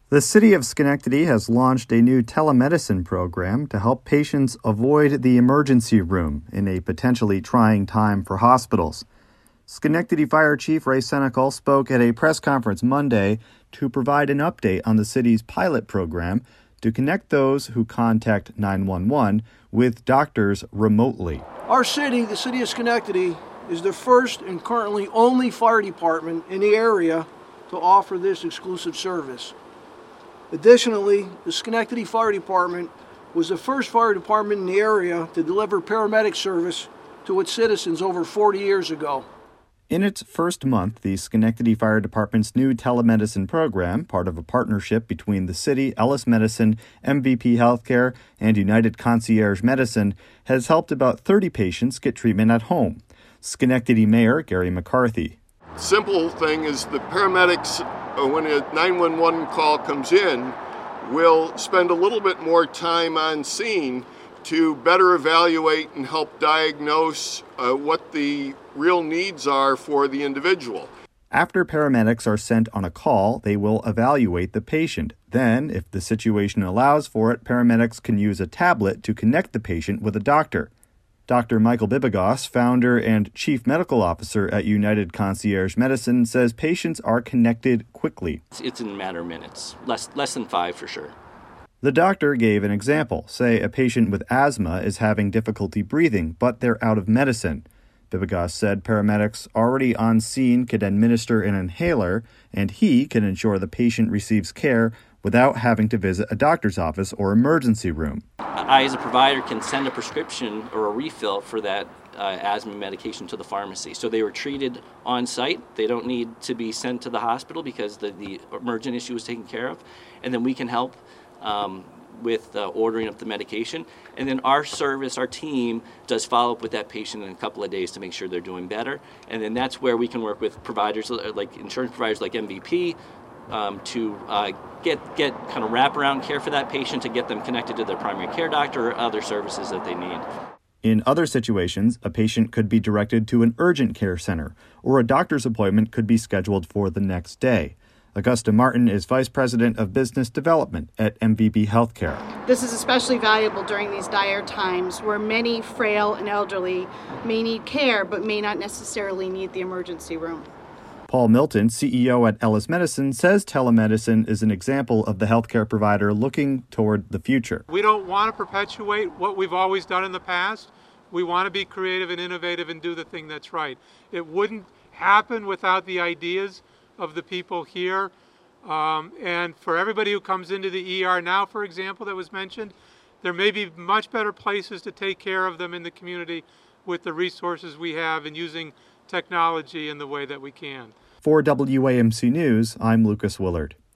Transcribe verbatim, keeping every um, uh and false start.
The City of Schenectady has launched a new telemedicine program to help patients avoid the emergency room in a potentially trying time for hospitals. Schenectady Fire Chief Ray Senecal spoke at a press conference Monday to provide an update on the city's pilot program to connect those who contact nine one one with doctors remotely. Our city, the City of Schenectady, is the first and currently only fire department in the area to offer this exclusive service. Additionally, the Schenectady Fire Department was the first fire department in the area to deliver paramedic service to its citizens over forty years ago. In its first month, the Schenectady Fire Department's new telemedicine program, part of a partnership between the city, Ellis Medicine, M V P Healthcare, and United Concierge Medicine, has helped about thirty patients get treatment at home. Schenectady Mayor Gary McCarthy. Simple thing is the paramedics, uh, when a nine one one call comes in, will spend a little bit more time on scene to better evaluate and help diagnose uh, what the real needs are for the individual. After paramedics are sent on a call, they will evaluate the patient. Then, if the situation allows for it, paramedics can use a tablet to connect the patient with a doctor. Doctor Michael Bibigos, founder and chief medical officer at United Concierge Medicine, says patients are connected quickly. It's in a matter of minutes, less less than five for sure. The doctor gave an example. Say a patient with asthma is having difficulty breathing, but they're out of medicine. Bibigos said paramedics already on scene could administer an inhaler, and he can ensure the patient receives care without having to visit a doctor's office or emergency room. I, as a provider, can send a prescription or a refill for that uh, asthma medication to the pharmacy. So they were treated on site. They don't need to be sent to the hospital because the, the emergent issue is taken care of. And then we can help um, with uh, ordering of the medication. And then our service, our team, does follow up with that patient in a couple of days to make sure they're doing better. And then that's where we can work with providers, like insurance providers like M V P, Um, to uh, get get kind of wraparound care for that patient, to get them connected to their primary care doctor or other services that they need. In other situations, a patient could be directed to an urgent care center, or a doctor's appointment could be scheduled for the next day. Augusta Martin is Vice President of Business Development at M V P Healthcare. This is especially valuable during these dire times where many frail and elderly may need care but may not necessarily need the emergency room. Paul Milton, C E O at Ellis Medicine, says telemedicine is an example of the healthcare provider looking toward the future. We don't want to perpetuate what we've always done in the past. We want to be creative and innovative and do the thing that's right. It wouldn't happen without the ideas of the people here. Um, and for everybody who comes into the E R now, for example, that was mentioned, there may be much better places to take care of them in the community with the resources we have and using technology in the way that we can. For W A M C News, I'm Lucas Willard.